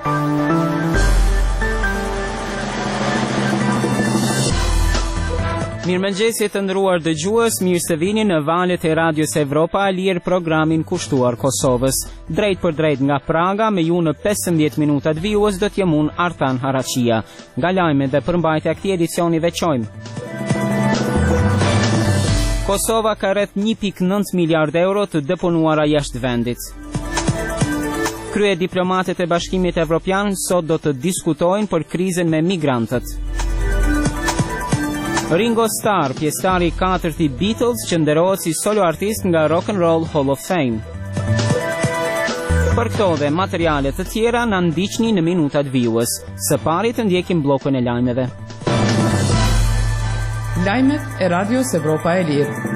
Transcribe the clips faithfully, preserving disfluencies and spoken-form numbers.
Mirëmëngjesit të nderuar dëgjues, mirë se vini në valët e Radios Evropa e Lirë, programin kushtuar Kosovës. Drejt për drejt nga Praga, me ju në pesëmbëdhjetë minutat vijues do të jem unë Artan Haraqia. Nga lajmet dhe përmbajtja e këtij edicioni veçojmë. Kosova ka rreth një pikë nëntë miliardë euro të deponuara jashtë vendit. Krye diplomatët e Bashkimit Evropian sot do të diskutojnë për krizën me migrantët. Ringo Starr, pjesëtari i katërt i Beatles, që nderohet si solo artist nga Rock and Roll Hall of Fame. Për këto dhe materiale të tjera na ndiqni në minutat vijues. Së pari të ndjekim bllokun e lajmeve. Lajmet e Radios Evropa e Lirë.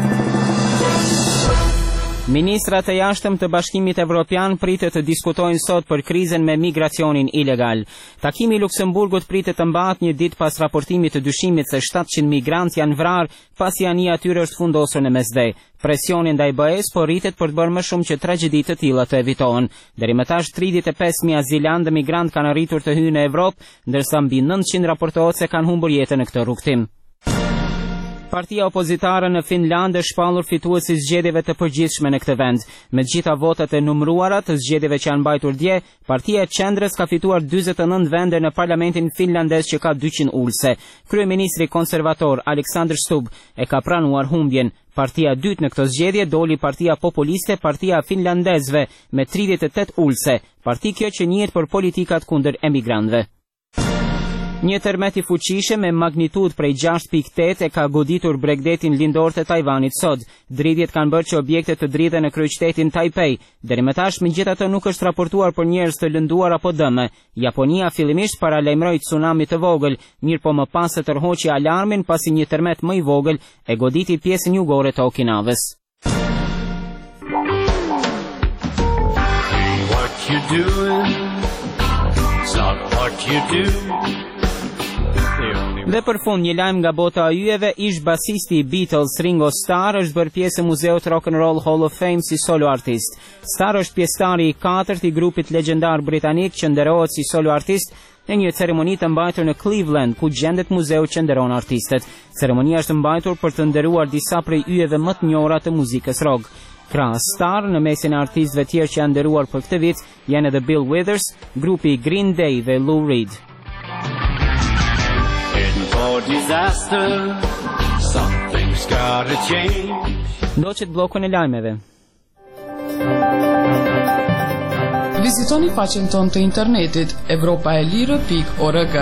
Ministrat e jashtëm të Bashkimit Evropian pritet të diskutojnë sot për krizën me migracionin ilegal. Takimi i Luksemburgut pritet të mbahet një ditë pas raportimit të dyshimit se shtatëqind migrantë janë vrarë pasi anija e tyre është fundosur në mesdhe. Presioni ndaj B E-s po rritet për të bërë më shumë që tragjedi të tilla të evitohen. Deri më tash tridhjetë e pesë mijë azilantë dhe migrantë kanë arritur të hyjnë në Evropë, ndërsa mbi nëntëqind raportohet se kanë humbur jetën në këtë rrugtim. Partia opozitare në Finland është shpallur fituesi i zgjedhjeve të përgjithshme në këtë vend. Me të gjitha votat e numëruara të zgjedhjeve që janë mbajtur dje, Partia e Qendrës ka fituar dyzet e nëntë vende në parlamentin finlandez që ka dyqind ulse. Kryeministri konservator Alexander Stubb e ka pranuar humbjen. Partia e dytë në këtë zgjedhje doli Partia Populiste, Partia Finlandezëve me tridhjetë e tetë ulse. Parti kjo që njihet për politikat kundër emigrantëve. Një tërmet i fuqishëm me magnitudë prej gjashtë pikë tetë e ka goditur bregdetin lindor të Tajvanit sot. Dridhjet kanë bërë që objektet të dridhen në kryeqytetin Taipei. Deri më tash megjithatë nuk është raportuar për njerëz të lënduar apo dëme. Japonia fillimisht paralajmëroi tsunami të vogël, mirë po më pas e tërhoqi alarmin pasi një tërmet më i vogël e goditi pjesën jugore të Okinavës. What you doing? It's not what you do. Dhe për fund një lajm nga bota e yjeve, ish basisti i Beatles Ringo Starr është bërë pjesë e muzeut Rock and Roll Hall of Fame si solo artist. Starr është pjesëtari i katërt i grupit legjendar britanik që nderohet si solo artist në një ceremoni të mbajtur në Cleveland, ku gjendet muzeu që nderon artistët. Ceremonia është mbajtur për të nderuar disa prej yjeve më të njohura të muzikës rock. Krahas Starr, në mesin e artistëve tjerë që janë nderuar për këtë vit, janë edhe Bill Withers, grupi Green Day dhe Lou Reed. Disaster, something's gotta change. Ndoqet bllokun e lajmeve. Vizitoni faqen tonë të internetit evropaelire pikë org.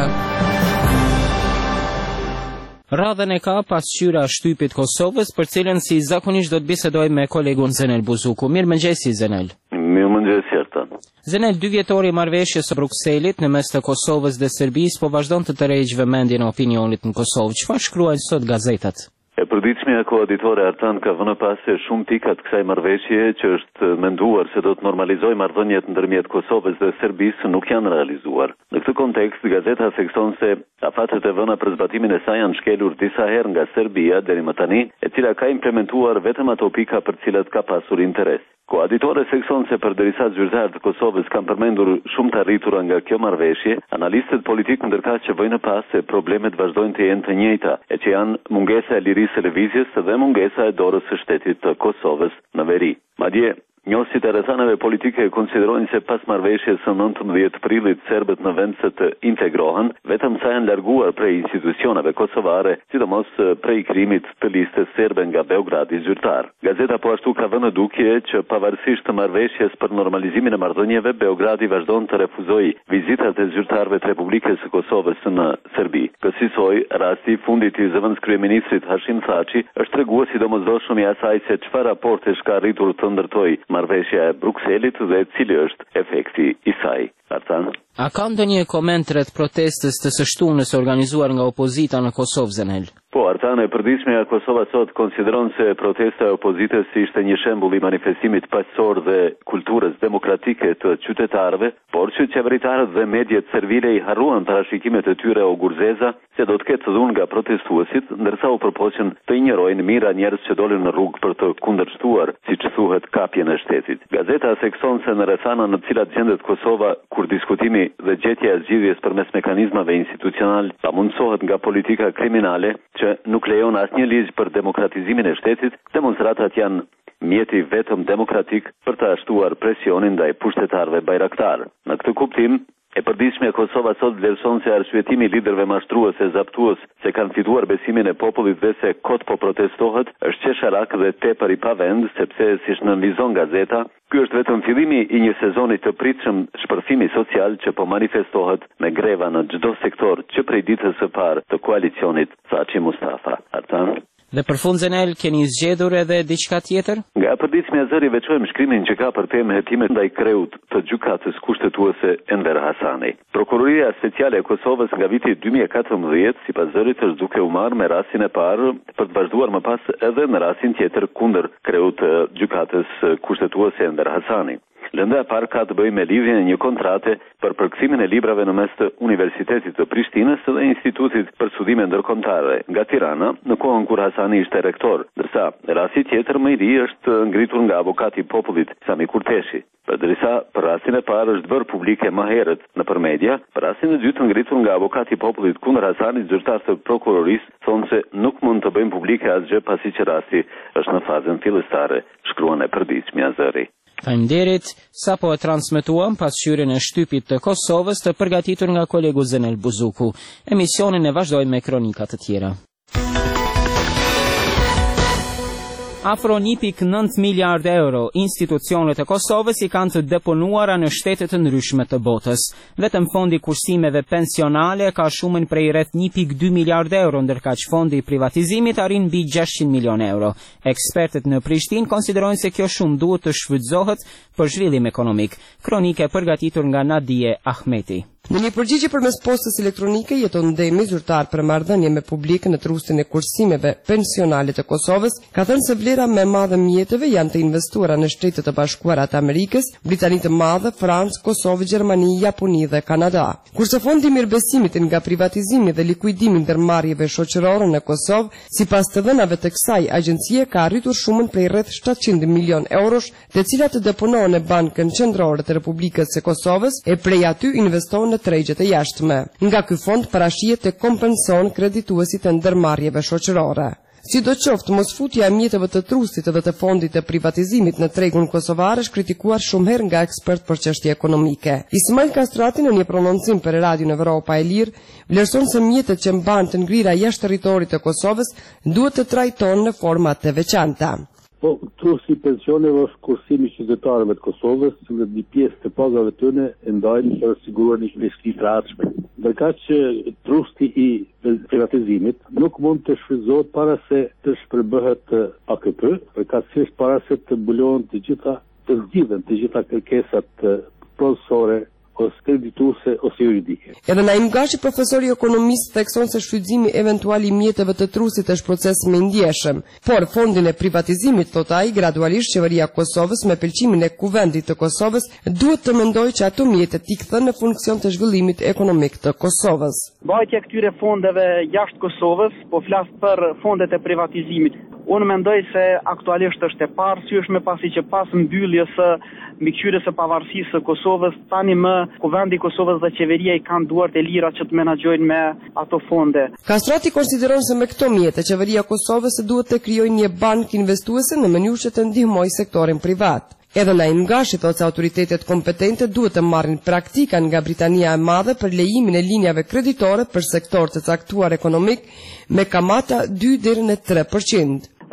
Radhën e ka pasqyra shtypit Kosovës, për cilën si zakonisht do të bisedoj me kolegun Zenel Buzuku. Mirëmëngjesi Zenel. Mirëmëngjes Ertan. Zenel, dy vjetori i marrëveshjes së Brukselit në mes të Kosovës dhe Serbisë po vazhdon të tërheqë vëmendjen e opinionit në Kosovë. Çfarë shkruajnë sot gazetat? E përditshmja koaditore Artan ka vënë pas se shumë pikat kësaj marrëveshje që është menduar se do të normalizojë marrëdhëniet ndërmjet Kosovës dhe Serbisë nuk janë realizuar. Në këtë kontekst, gazeta thekson se afatet e vëna për zbatimin e saj janë shkelur disa herë nga Serbia deri më tani, e cila ka implementuar vetëm ato pika për cilat ka pasur interes. Koaditore thekson se përderisa zyrtarët të Kosovës kanë përmendur shumë të arritura nga kjo marrëveshje, analistët politikë ndërkaq që vojnë pas se problemet vazhdojnë të jenë të njëjta, e që janë mungesa e lirisë së lëvizjes dhe mungesa e dorës së shtetit të Kosovës në veri. Madje Njohësit e rrethanave politike konsiderojnë se pas marrëveshjes së nëntëmbëdhjetë prillit serbët në vend se të integrohen, vetëm sa janë larguar prej institucioneve kosovare, sidomos prej krijimit të listës serbe nga Beogradi zyrtar. Gazeta po ashtu ka vënë dukje që pavarësisht të marrëveshjes për normalizimin e marrëdhënieve, Beogradi vazhdon të refuzojë vizitat e zyrtarëve të Republikës së Kosovës në Serbi. Kësaj rasti i fundit i zëvendës kryeministrit Hashim Thaçi është treguar si domosdoshëm i asaj se çfarë raportesh ka arritur të ndërtojë marrëveshja e Brukselit dhe cili është efekti i saj. Artan. A ka ndonjë koment rreth protestës të së shtunës organizuar nga opozita në Kosovë, Zenel? Po, Artan, e përditshmja Kosova sot konsideron se protesta e opozitës ishte një shembull i manifestimit paqësor dhe kulturës demokratike të qytetarëve, por që qeveritarët dhe mediat servile i harruan parashikimet e tyre o gurzeza se do të ketë dhunë nga protestuesit, ndërsa u përpoqën të injorojnë mira njerëz që dolën në rrugë për të kundërshtuar, siç thuhet, kapjen e shtetit. Gazeta thekson se në rrethana në të cilat gjendet Kosova, kur diskutimi dhe gjetja e zgjidhjes përmes mekanizmave institucional pamundsohet nga politika kriminale, që nuk lejon asnjë ligj për demokratizimin e shtetit, demonstratat janë mjeti vetëm demokratik për të ashtuar presionin ndaj pushtetarëve bajraktar. Në këtë kuptim, e përditshme Kosova sot vlerëson se arsyetimi i liderëve mashtrues e zaptues se kanë fituar besimin e popullit dhe se kot po protestohet është qesharak dhe tepër i pavend, sepse siç nënvizon gazeta, ky është vetëm fillimi i një sezoni të pritshëm shpërthimi social që po manifestohet me greva në çdo sektor që prej ditës së parë të koalicionit, Thaçi Mustafa. Artan. Dhe për fund, Zenel, keni zgjedhur edhe diçka tjetër? Nga përditshmja e zëri veçojmë shkrimin që ka për temë hetimet ndaj kreut të gjykatës kushtetuese Enver Hasani. Prokuroria Speciale e Kosovës nga viti dy mijë e katërmbëdhjetë, sipas zërit, është duke u marrë me rastin e parë për të vazhduar më pas edhe në rastin tjetër kundër kreut të gjykatës kushtetuese Enver Hasani. Lënda e parë ka të bëjë me lidhjen e një kontrate për përkthimin e librave në mes të Universitetit të Prishtinës dhe Institutit për Studime Ndërkombëtare nga Tirana, në kohën kur Hasani ishte rektor, ndërsa rasti tjetër më i ri është ngritur nga avokati i popullit Sami Kurteshi. Përderisa për rastin e parë është bërë publike më herët nëpër media, për rastin e dytë ngritur nga avokati i popullit kundër Hasanit, zyrtarët e prokurorisë thonë se nuk mund të bëjmë publike asgjë pasi që rasti është në fazën fillestare, shkruan e përditshmja zëri. Faleminderit, sapo e transmetuam pasqyrjen e shtypit të Kosovës të përgatitur nga kolegu Zenel Buzuku. Emisionin e vazhdojmë me kronika të tjera. Afro një pikë nëntë miliardë euro institucionet e Kosovës i kanë të deponuara në shtete të ndryshme të botës. Vetëm fondi kursimeve pensionale ka shumën prej rreth një pikë dy miliardë euro, ndërkaq fondi i privatizimit arrin mbi gjashtëqind milionë euro. Ekspertët në Prishtinë konsiderojnë se kjo shumë duhet të shfrytëzohet për zhvillim ekonomik. Kronika e përgatitur nga Nadije Ahmeti. Në një përgjigje përmes postës elektronike jeton Ndemi, zyrtar për marrëdhënie me publikën në trustin e kursimeve pensionale të Kosovës, ka thënë se vlera më e madhe mjeteve janë të investuara në Shtetet e Bashkuara të Amerikës, Britani të Madhe, Francë, Kosovë, Gjermani, Japoni dhe Kanada. Kurse fondi i mirëbesimit nga privatizimi dhe likuidimi ndërmarrjeve shoqërore në Kosovë, sipas të dhënave të kësaj agjencie, ka arritur shumën prej rreth shtatëqind milion eurosh, të cilat të deponohen në Bankën Qendrore të Republikës së Kosovës e prej aty investohen në tregjet e jashtme. Nga ky fond parashihet të kompenson kredituesit e ndërmarrjeve shoqërore. Sidoqoftë, mosfutja e mjeteve të trustit dhe të fondit të privatizimit në tregun kosovar është kritikuar shumë herë nga ekspert për çështje ekonomike. Ismail Kastrati në një prononcim për Radion Evropa e Lirë vlerëson se mjetet që mban të ngrira jashtë territorit të Kosovës duhet të trajtohen në forma të veçanta. Po, trusti pensioneve është kursimi qytetarëve të Kosovës, që një pjesë të pagave tyne e ndajnë për siguruar një investim të ardhshme. Ndërkaq që trusti i privatizimit nuk mund të shfrytëzohet para se të shpërbëhet A K P, përkatësisht para se të mbulohen të gjitha të zgjidhen të gjitha kërkesat prodhësore ose kredituese ose juridike. Edhe Naim Gashi, profesor i ekonomistë, thekson se shfrytëzimi eventual i mjeteve të trusit është proces më i ndjeshëm, por fondin e privatizimit, thot ai, gradualisht qeveria e Kosovës me pëlqimin e kuvendit të Kosovës duhet të mendojë që ato mjete t'i kthejnë në funksion të zhvillimit ekonomik të Kosovës. Mbajtja e këtyre fondeve jashtë Kosovës, po flas për fondet e privatizimit. Unë mendoj se aktualisht është e parësyeshme pasi që pas mbylljes së mbikëqyrjes së pavarësisë së Kosovës, tani më kuvendi i Kosovës dhe qeveria i kanë duart e lira që të menaxhojnë me ato fonde. Kastrati konsideron se me këto mjete qeveria e Kosovës duhet të krijojë një bankë investuese në mënyrë që të ndihmojë sektorin privat. Edhe Naim Gashi thotë se autoritetet kompetente duhet të marrin praktika nga Britania e Madhe për lejimin e linjave kreditore për sektor të caktuar ekonomik me kamata dy deri në tre përqind.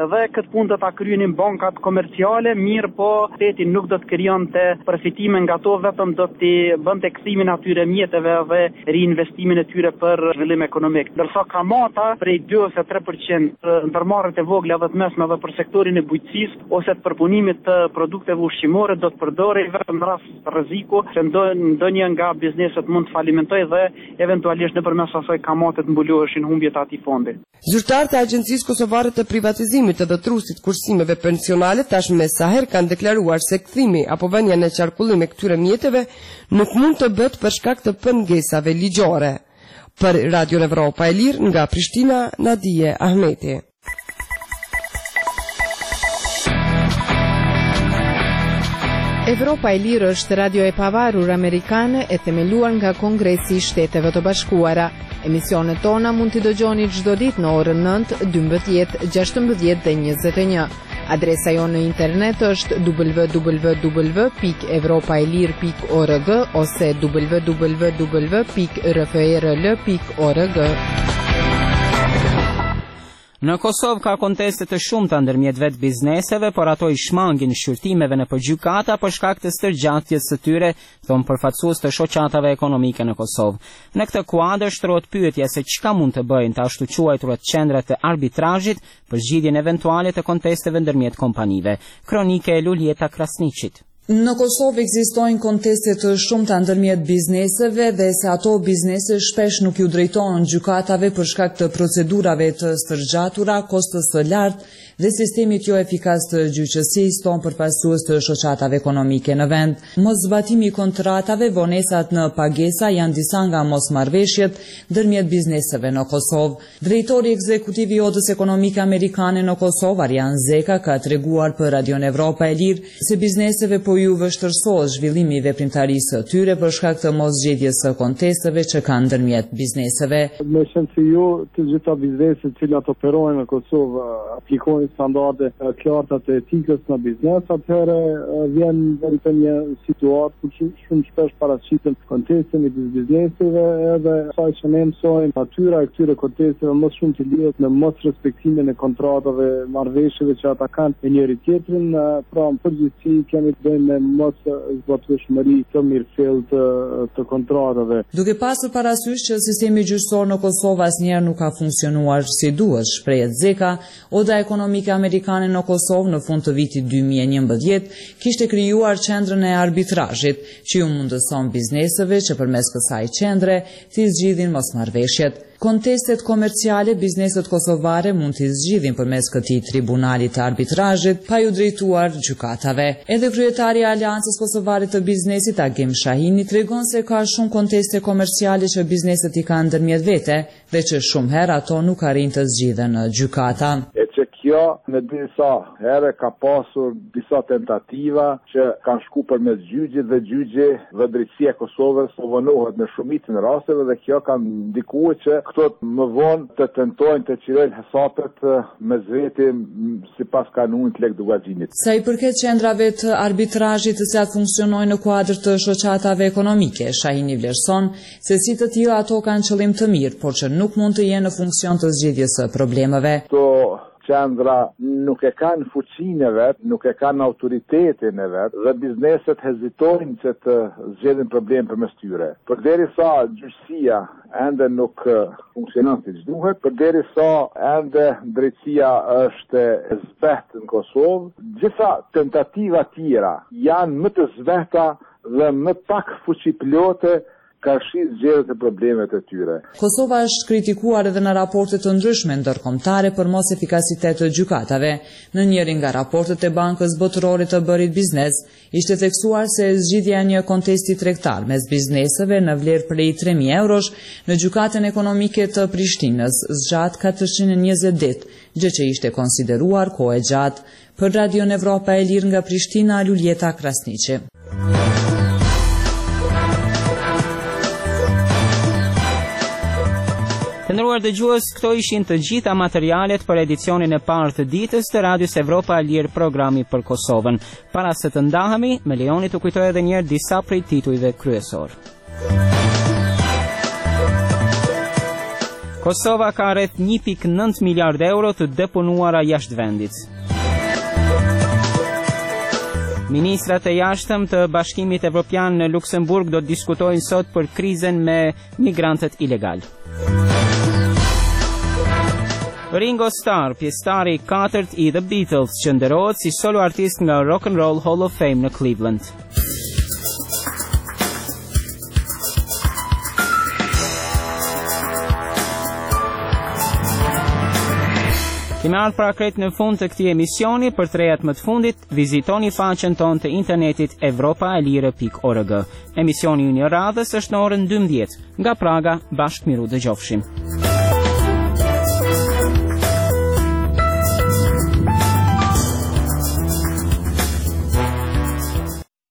dhe këtë punë do ta kryenin bankat komerciale, mirë po shteti nuk do të krijonte përfitime nga to, vetëm do të bënte kthimin atyre mjeteve dhe riinvestimin e tyre për zhvillim ekonomik. Ndërsa kamata prej dy ose tre përqind ndërmarrjet e vogla dhe të mesme dhe për sektorin e bujqësisë ose të përpunimit të produkteve ushqimore do të përdorej vetëm në rast rreziku që ndonjë nga bizneset mund të falimentojë dhe eventualisht nëpërmes asaj kamate të mbuloheshin humbjet e atij fondi. Zyrtarët e Agjencisë Kosovare të Privatizimit të Trustit Kursimeve Pensionale tashmë sa herë kanë deklaruar se kthimi apo vënia në qarkullim e këtyre mjeteve nuk mund të bëhet për shkak të pengesave ligjore. Për Radio Evropa e Lirë nga Prishtina, Nadije Ahmeti. Evropa e Lirë është radio e pavarur amerikane e themeluar nga Kongresi i Shteteve të Bashkuara. Emisionet tona mund t'i dëgjoni çdo ditë në orën nëntë, dymbëdhjetë, gjashtëmbëdhjetë dhe njëzet e një. Adresa jonë në internet është w w w pikë evropaelir pikë org ose w w w pikë r f r l pikë org. Në Kosovë ka konteste të shumta ndërmjet vetë bizneseve, por ato i shmangin shqyrtimeve në përgjykata për shkak të stërgjatjes së tyre, thon përfaqësues të shoqatave ekonomike në Kosovë. Në këtë kuadër shtrohet pyetja se çka mund të bëjnë të ashtu quajturat qendrat e arbitrazhit për zgjidhjen eventuale të kontesteve ndërmjet kompanive. Kronike e Luljeta Krasniqit. Në Kosovë ekzistojnë konteste të shumta ndërmjet bizneseve dhe se ato biznese shpesh nuk ju drejtohen gjykatave për shkak të procedurave të stërgjatura, kostës së lartë dhe sistemit jo efikas të gjyqësisë, thon përfaqësues të shoqatave ekonomike në vend. Moszbatimi i kontratave, vonesat në pagesa janë disa nga mosmarrveshjet ndërmjet bizneseve në Kosovë. Drejtori ekzekutiv i Odës Ekonomike Amerikane në Kosovë, Arjan Zeka, ka treguar për Radio Evropa e Lirë se bizneseve po ju vështërsohet zhvillimi i veprimtarisë së tyre për shkak të mosgjetjes së kontesteve që kanë ndërmjet bizneseve. Me qenë se ju të gjitha bizneset që operojnë në Kosovë aplikojnë standarde qarta të etikës në biznes, atëherë vjen vetë një situatë ku shumë shpesh paraqiten konteste midis bizneseve edhe sa që ne mësojmë natyra e këtyre kontesteve më shumë të lidhet me mos respektimin e kontratave, marrëveshjeve që ata kanë me njëri tjetrin, pra në përgjithësi kemi të bëjmë me mos zbatueshmëri të mirëfillt të, të kontratave. Duke pasur parasysh që sistemi gjyqësor në Kosovë asnjëherë nuk ka funksionuar si duhet, shprehet Zeka, Oda Ekonomike Amerikane në Kosovë në fund të vitit dy mijë e njëmbëdhjetë kishte krijuar qendrën e arbitrazhit, që ju mundëson bizneseve që përmes kësaj qendre të zgjidhin mosmarrveshjet. Kontestet komerciale bizneset kosovare mund t'i zgjidhin përmes këtij tribunali të arbitrazhit pa ju drejtuar gjykatave. Edhe kryetari i Aleancës Kosovare të Biznesit, Agim Shahini, tregon se ka shumë konteste komerciale që bizneset i kanë ndërmjet vete dhe që shumë herë ato nuk arrin të zgjidhen në gjykata. Kjo në disa herë ka pasur disa tentativa që kanë shku përmes gjyqit dhe gjyqi dhe drejtësia e Kosovës po vonohet në shumicën e rasteve dhe kjo ka ndikuar që këto më vonë të tentojnë të çirojnë hesapet me veti sipas kanunit lek dugaxhinit. Sa i përket qendrave të arbitrazhit të cilat funksionojnë në kuadër të shoqatave ekonomike, Shahini vlerëson se si të tilla ato kanë qëllim të mirë, por që nuk mund të jenë në funksion të zgjidhjes së problemeve. To qendra nuk e kanë fuqinë e vet, nuk e kanë autoritetin e vet dhe bizneset hezitojnë që të zgjedhin problem përmes tyre. Përderisa gjyqësia ende nuk funksionon siç duhet, përderisa ende drejtësia është e zbehtë në Kosovë, gjitha tentativa tjera janë më të zbehta dhe më pak fuqiplote ka shis zgjedhjet e problemet e tyre. Kosova është kritikuar edhe në raporte të ndryshme ndërkombëtare për mos efikasitet të gjykatave. Në njërin nga raportet e Bankës Botërore të Bërit Biznes, ishte theksuar se zgjidhja e një kontesti tregtar mes bizneseve në vlerë prej tre mijë eurosh në gjykatën ekonomike të Prishtinës zgjat katërqind e njëzet ditë, gjë që ishte konsideruar kohë e gjatë. Për Radio Evropa e Lirë nga Prishtina, Luljeta Krasniqi. Të nderuar dëgjues, këto ishin të gjitha materialet për edicionin e parë të ditës të Radios Evropa e Lirë, programi për Kosovën. Para se të ndahemi, me lejoni të kujtoj edhe një herë disa prej titujve kryesor. Kosova ka rreth një pikë nëntë miliard euro të deponuara jashtë vendit. Ministrat e jashtëm të Bashkimit Evropian në Luksemburg do të diskutojnë sot për krizën me migrantët ilegal. Ringo Starr, pjesëtari i katërt i The Beatles, që nderohet si solo artist nga Rock and Roll Hall of Fame në Cleveland. Kemi ardhur pra krejt në fund të këtij emisioni. Për të rejat më të fundit, vizitoni faqen tonë të internetit evropa e lirë pikë org. Emisioni i një radhës është në orën dymbëdhjetë. Nga Praga, bashkë miru dëgjofshim.